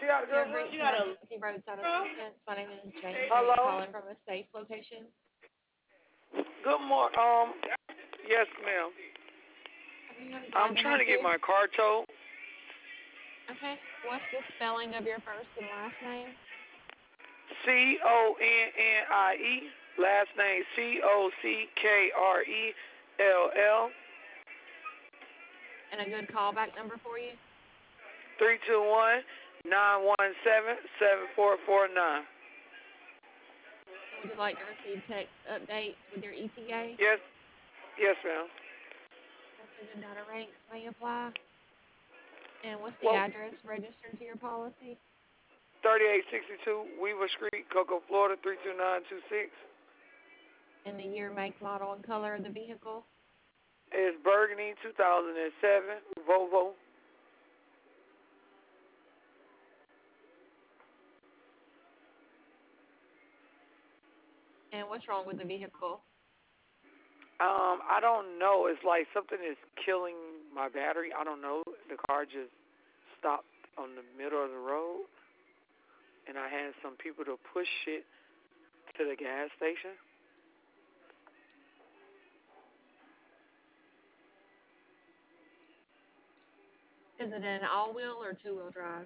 You have reached emergency roadside assistance. My name is James. Are you Hello. calling from a safe location? Good morning. Yes, ma'am. Okay, I'm I'm glad to trying help to get you. my car towed. Okay, what's the spelling of your first and last name? Connie. Last name Cockrell. And a good callback number for you? 321-917-7449. And would you like to receive text updates with your ETA? Yes. Yes, ma'am. Message and data rates may apply. And what's the Well, address registered to your policy? 3862 Weaver Street, Cocoa, Florida 32926. And the year, make, model, and color of the vehicle? It's Burgundy 2007 Volvo. And what's wrong with the vehicle? I don't know. It's like something is killing my battery. I don't know. The car just stopped on the middle of the road, and I had some people to push it to the gas station. Is it an all-wheel or two-wheel drive?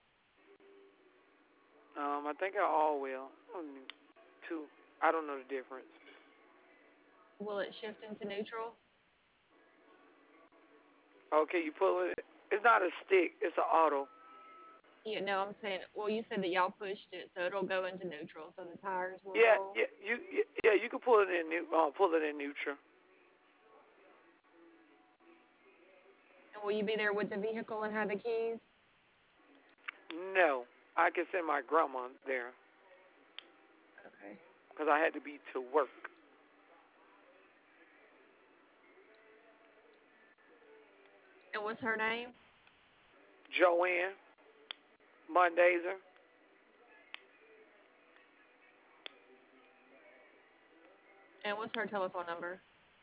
I think I all will. Two. I don't know the difference. Will it shift into neutral? Okay, you pull it. It's not a stick. It's an auto. Yeah, no, I'm saying, well, you said that y'all pushed it, so it'll go into neutral, so the tires will Yeah, roll. yeah. Yeah. You can pull it in. Pull it in neutral. And will you be there with the vehicle and have the keys? No, I can send my grandma there Okay. because I had to be to work. And what's her name? Joanne Mondazer. And what's her telephone number?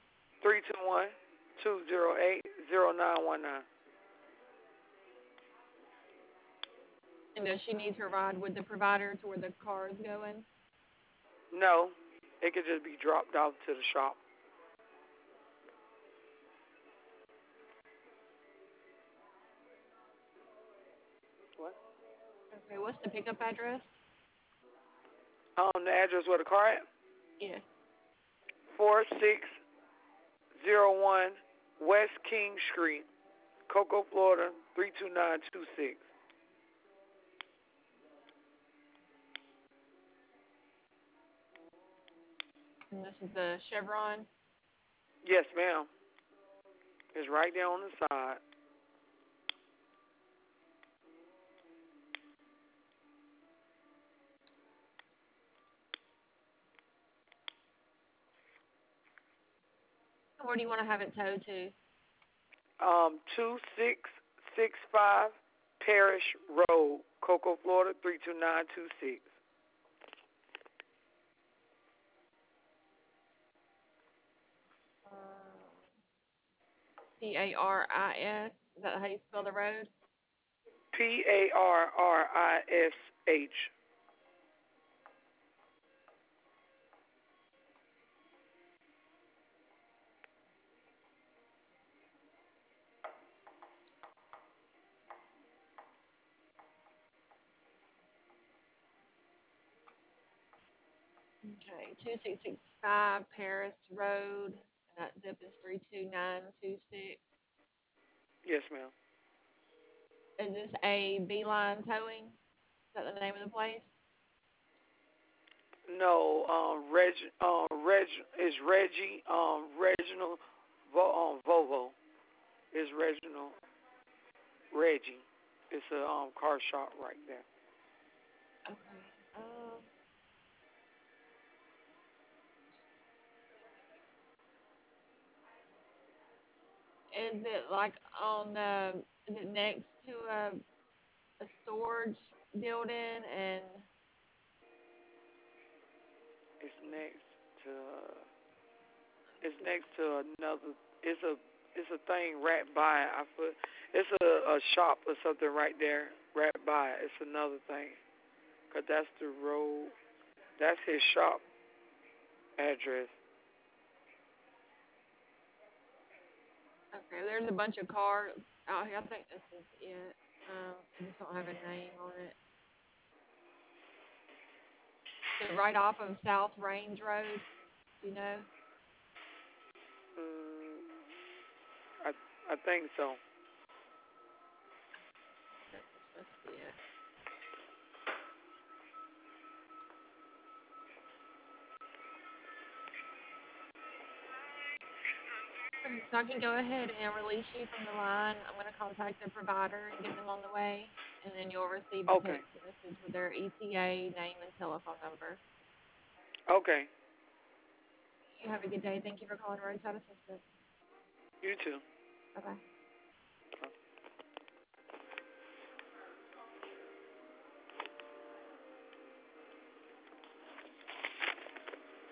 321-208-0919. And does she need to ride with the provider to where the car is going? No, it could just be dropped off to the shop. What? Okay, what's the pickup address? The address where the car at? Yeah. 4601 West King Street, Cocoa, Florida 32926. And this is the Chevron. Yes, ma'am. It's right there on the side. Where do you want to have it towed to? 2665 Parish Road, Cocoa, Florida 32926. Paris. Is that how you spell the road? Parrish. Okay, 2665 Paris Road, and that zip is 32926. Yes, ma'am. Is this a Beeline Towing? Is that the name of the place? No, is Reggie, Reginald, Volvo is Reginald Reggie. It's a car shop right there. Okay. Is it like on is it next to a storage building and It's next to, it's next to another. It's a thing right by. It's a shop or something right there right by it. It's another thing. 'Cause that's the road. That's his shop address. Okay, there's a bunch of cars out here. I think this is it. I just don't have a name on it. Is it right off of South Range Road? Do you know? Mm, I think so. This must be it. Okay, so I can go ahead and release you from the line. I'm going to contact the provider and get them on the way, and then you'll receive a Okay. text message with their ETA, name, and telephone number. Okay. You have a good day. Thank you for calling Roadside Assistance. You too. Bye bye.